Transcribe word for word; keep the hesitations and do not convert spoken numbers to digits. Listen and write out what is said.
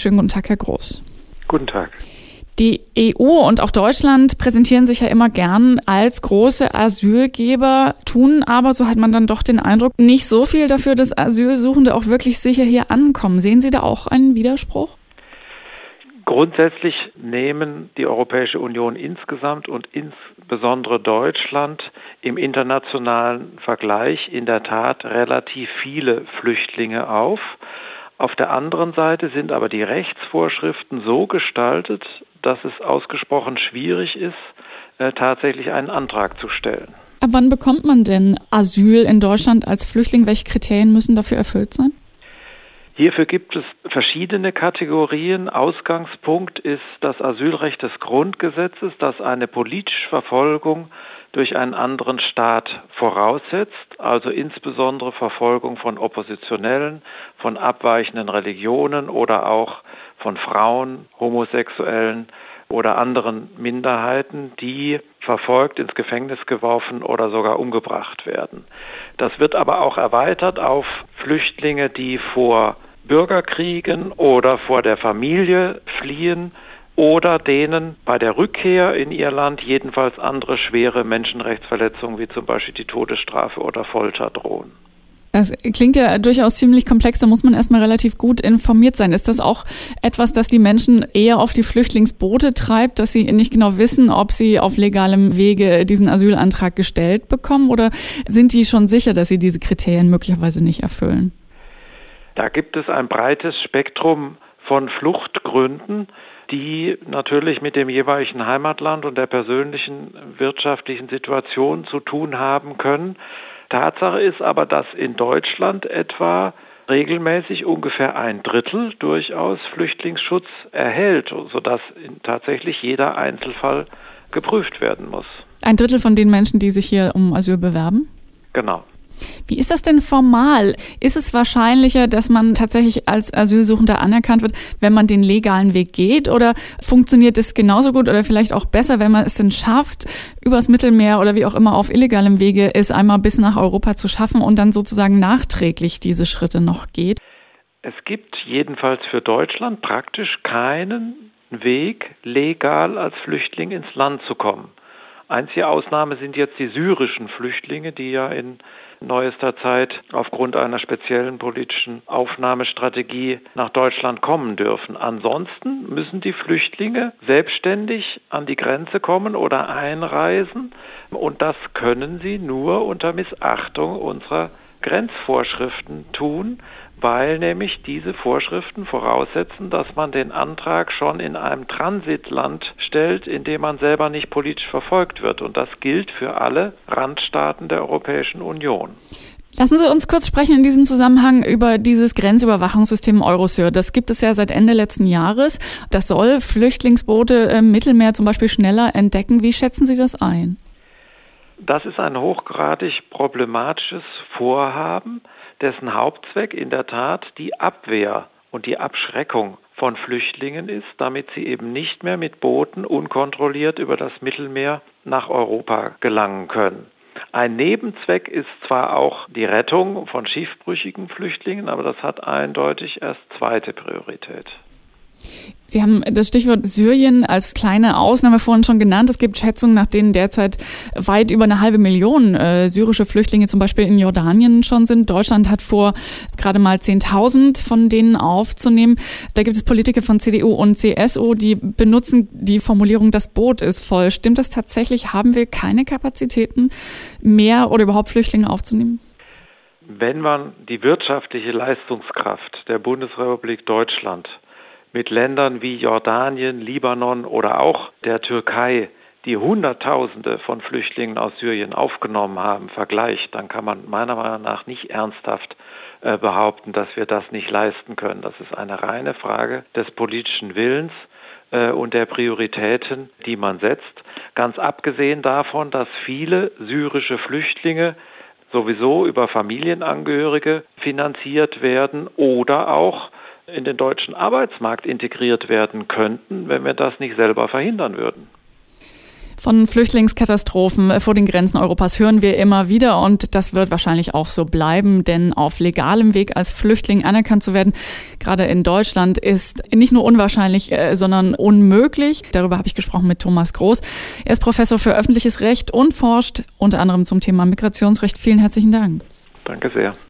Schönen guten Tag, Herr Groß. Guten Tag. Die E U und auch Deutschland präsentieren sich ja immer gern als große Asylgeber, tun aber, so hat man dann doch den Eindruck, nicht so viel dafür, dass Asylsuchende auch wirklich sicher hier ankommen. Sehen Sie da auch einen Widerspruch? Grundsätzlich nehmen die Europäische Union insgesamt und insbesondere Deutschland im internationalen Vergleich in der Tat relativ viele Flüchtlinge auf. Auf der anderen Seite sind aber die Rechtsvorschriften so gestaltet, dass es ausgesprochen schwierig ist, äh, tatsächlich einen Antrag zu stellen. Ab wann bekommt man denn Asyl in Deutschland als Flüchtling? Welche Kriterien müssen dafür erfüllt sein? Hierfür gibt es verschiedene Kategorien. Ausgangspunkt ist das Asylrecht des Grundgesetzes, das eine politische Verfolgung durch einen anderen Staat voraussetzt, also insbesondere Verfolgung von Oppositionellen, von abweichenden Religionen oder auch von Frauen, Homosexuellen oder anderen Minderheiten, die verfolgt, ins Gefängnis geworfen oder sogar umgebracht werden. Das wird aber auch erweitert auf Flüchtlinge, die vor Bürgerkriegen oder vor der Familie fliehen oder denen bei der Rückkehr in ihr Land jedenfalls andere schwere Menschenrechtsverletzungen wie zum Beispiel die Todesstrafe oder Folter drohen. Das klingt ja durchaus ziemlich komplex, da muss man erstmal relativ gut informiert sein. Ist das auch etwas, das die Menschen eher auf die Flüchtlingsboote treibt, dass sie nicht genau wissen, ob sie auf legalem Wege diesen Asylantrag gestellt bekommen, oder sind die schon sicher, dass sie diese Kriterien möglicherweise nicht erfüllen? Da gibt es ein breites Spektrum von Fluchtgründen, die natürlich mit dem jeweiligen Heimatland und der persönlichen wirtschaftlichen Situation zu tun haben können. Tatsache ist aber, dass in Deutschland etwa regelmäßig ungefähr ein Drittel durchaus Flüchtlingsschutz erhält, sodass tatsächlich jeder Einzelfall geprüft werden muss. Ein Drittel von den Menschen, die sich hier um Asyl bewerben? Genau. Wie ist das denn formal? Ist es wahrscheinlicher, dass man tatsächlich als Asylsuchender anerkannt wird, wenn man den legalen Weg geht? Oder funktioniert es genauso gut oder vielleicht auch besser, wenn man es denn schafft, übers Mittelmeer oder wie auch immer auf illegalem Wege es einmal bis nach Europa zu schaffen und dann sozusagen nachträglich diese Schritte noch geht? Es gibt jedenfalls für Deutschland praktisch keinen Weg, legal als Flüchtling ins Land zu kommen. Einzige Ausnahme sind jetzt die syrischen Flüchtlinge, die ja in neuester Zeit aufgrund einer speziellen politischen Aufnahmestrategie nach Deutschland kommen dürfen. Ansonsten müssen die Flüchtlinge selbstständig an die Grenze kommen oder einreisen, und das können sie nur unter Missachtung unserer Grenzvorschriften tun, weil nämlich diese Vorschriften voraussetzen, dass man den Antrag schon in einem Transitland stellt, in dem man selber nicht politisch verfolgt wird. Und das gilt für alle Randstaaten der Europäischen Union. Lassen Sie uns kurz sprechen in diesem Zusammenhang über dieses Grenzüberwachungssystem Eurosur. Das gibt es ja seit Ende letzten Jahres. Das soll Flüchtlingsboote im Mittelmeer zum Beispiel schneller entdecken. Wie schätzen Sie das ein? Das ist ein hochgradig problematisches Vorhaben, dessen Hauptzweck in der Tat die Abwehr und die Abschreckung von Flüchtlingen ist, damit sie eben nicht mehr mit Booten unkontrolliert über das Mittelmeer nach Europa gelangen können. Ein Nebenzweck ist zwar auch die Rettung von schiffbrüchigen Flüchtlingen, aber das hat eindeutig erst zweite Priorität. Sie haben das Stichwort Syrien als kleine Ausnahme vorhin schon genannt. Es gibt Schätzungen, nach denen derzeit weit über eine halbe Million äh, syrische Flüchtlinge zum Beispiel in Jordanien schon sind. Deutschland hat vor, gerade mal zehntausend von denen aufzunehmen. Da gibt es Politiker von C D U und C S U, die benutzen die Formulierung, das Boot ist voll. Stimmt das tatsächlich? Haben wir keine Kapazitäten mehr oder überhaupt Flüchtlinge aufzunehmen? Wenn man die wirtschaftliche Leistungskraft der Bundesrepublik Deutschland mit Ländern wie Jordanien, Libanon oder auch der Türkei, die Hunderttausende von Flüchtlingen aus Syrien aufgenommen haben, vergleicht, dann kann man meiner Meinung nach nicht ernsthaft äh, behaupten, dass wir das nicht leisten können. Das ist eine reine Frage des politischen Willens äh, und der Prioritäten, die man setzt. Ganz abgesehen davon, dass viele syrische Flüchtlinge sowieso über Familienangehörige finanziert werden oder auch in den deutschen Arbeitsmarkt integriert werden könnten, wenn wir das nicht selber verhindern würden. Von Flüchtlingskatastrophen vor den Grenzen Europas hören wir immer wieder und das wird wahrscheinlich auch so bleiben, denn auf legalem Weg als Flüchtling anerkannt zu werden, gerade in Deutschland, ist nicht nur unwahrscheinlich, sondern unmöglich. Darüber habe ich gesprochen mit Thomas Groß. Er ist Professor für öffentliches Recht und forscht unter anderem zum Thema Migrationsrecht. Vielen herzlichen Dank. Danke sehr.